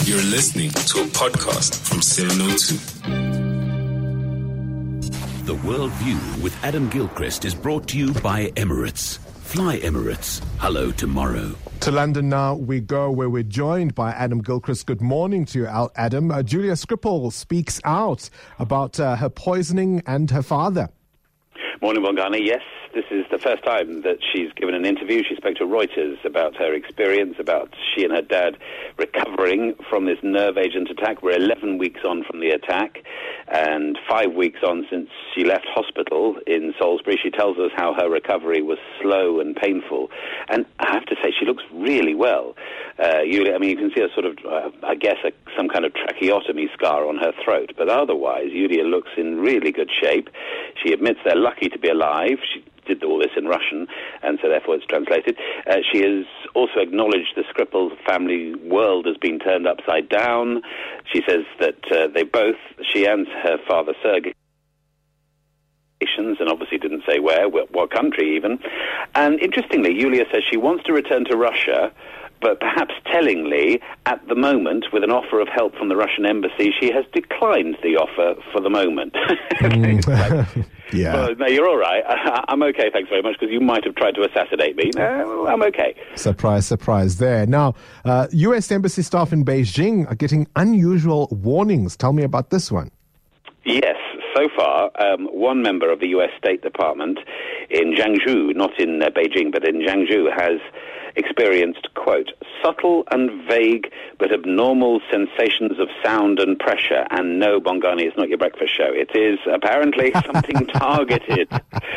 You're listening to a podcast from 702. The World View with Adam Gilchrist is brought to you by Emirates. Fly Emirates. Hello tomorrow. To London now we go, where we're joined by Adam Gilchrist. Good morning to you, Adam. Julia Skripal speaks out about her poisoning and her father. Morning, Bongani. Yes, this is the first time that she's given an interview. She spoke to Reuters about her experience, about she and her dad recovering from this nerve agent attack. We're 11 weeks on from the attack and 5 weeks on since she left hospital in Salisbury. She tells us how her recovery was slow and painful. And I have to say, she looks really well. You can see a sort of, some kind of tracheotomy scar on her throat. But otherwise, Yulia looks in really good shape. She admits they're lucky to be alive. She did all this in Russian, and so therefore it's translated. She has also acknowledged the Skripal family world has been turned upside down. She says that she and her father Sergei, and obviously didn't say where, what country even. And interestingly, Yulia says she wants to return to Russia, but perhaps tellingly, at the moment, with an offer of help from the Russian embassy, she has declined the offer for the moment. Yeah. But, no, you're all right. I'm okay, thanks very much, because you might have tried to assassinate me. No, I'm okay. Surprise, surprise there. Now, U.S. Embassy staff in Beijing are getting unusual warnings. Tell me about this one. Yes. So far, one member of the U.S. State Department in Jiangsu, not in Beijing, but in Jiangsu, has experienced, quote, subtle and vague but abnormal sensations of sound and pressure. And no, Bongani, it's not your breakfast show. It is apparently something targeted.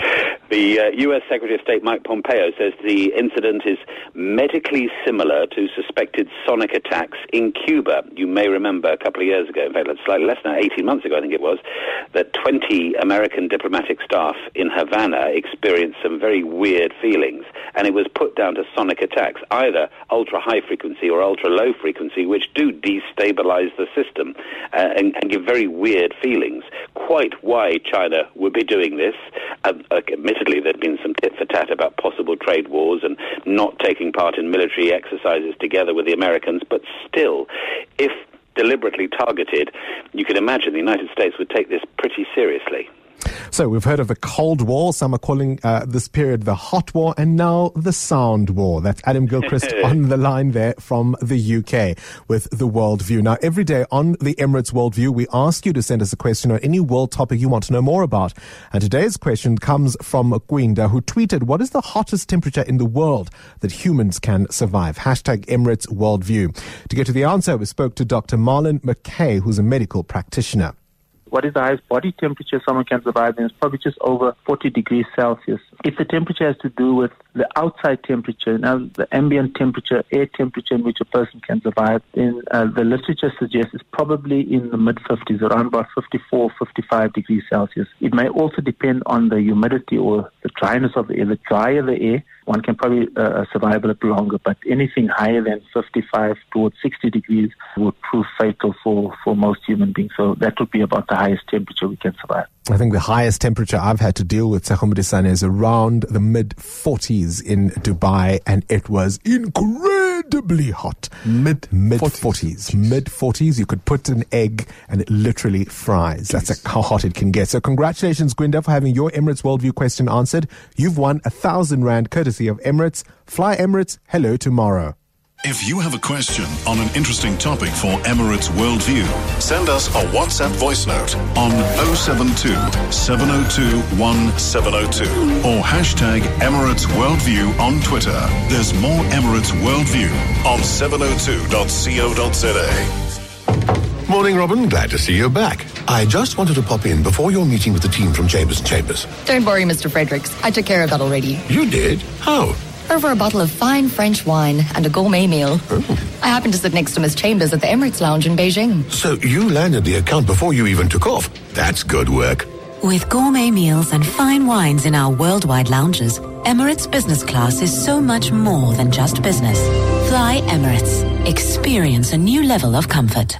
The U.S. Secretary of State Mike Pompeo says the incident is medically similar to suspected sonic attacks in Cuba. You may remember a couple of years ago, in fact, slightly less than 18 months ago, I think it was, that 20 American diplomatic staff in Havana experienced some very weird feelings, and it was put down to sonic attacks, either ultra-high frequency or ultra-low frequency, which do destabilize the system and give very weird feelings. Quite why China would be doing this. Admittedly, there had been some tit-for-tat about possible trade wars and not taking part in military exercises together with the Americans, but still, if deliberately targeted, you can imagine the United States would take this pretty seriously. So we've heard of the Cold War. Some are calling this period the Hot War, and now the Sound War. That's Adam Gilchrist on the line there from the UK with the World View. Now, every day on the Emirates World View, we ask you to send us a question on any world topic you want to know more about. And today's question comes from Gwinda, who tweeted, what is the hottest temperature in the world that humans can survive? Hashtag Emirates World View. To get to the answer, we spoke to Dr. Marlon McKay, who's a medical practitioner. What is the highest body temperature someone can survive in? It's probably just over 40 degrees Celsius. If the temperature has to do with the outside temperature, now the ambient temperature, air temperature in which a person can survive, then the literature suggests it's probably in the mid-50s, around about 54, 55 degrees Celsius. It may also depend on the humidity or the dryness of the air. The drier the air, one can probably survive a little longer, but anything higher than 55 towards 60 degrees would prove fatal for most human beings. So that would be about the highest temperature we can survive. I think the highest temperature I've had to deal with, Tsakhumbudisane, is around the mid-40s in Dubai, and it was incredibly hot. Mid-40s. Mid-40s. You could put an egg and it literally fries. That's how hot it can get. So congratulations, Gwinda, for having your Emirates Worldview question answered. You've won 1,000 Rand courtesy of Emirates. Fly Emirates. Hello tomorrow. If you have a question on an interesting topic for Emirates Worldview, send us a WhatsApp voice note on 072 702 1702 or hashtag Emirates Worldview on Twitter. There's more Emirates Worldview on 702.co.za. Morning, Robin. Glad to see you back. I just wanted to pop in before your meeting with the team from Chambers & Chambers. Don't worry, Mr. Fredericks. I took care of that already. You did? How? Over a bottle of fine French wine and a gourmet meal. Oh. I happened to sit next to Miss Chambers at the Emirates Lounge in Beijing. So you landed the account before you even took off. That's good work. With gourmet meals and fine wines in our worldwide lounges, Emirates Business Class is so much more than just business. Fly Emirates. Experience a new level of comfort.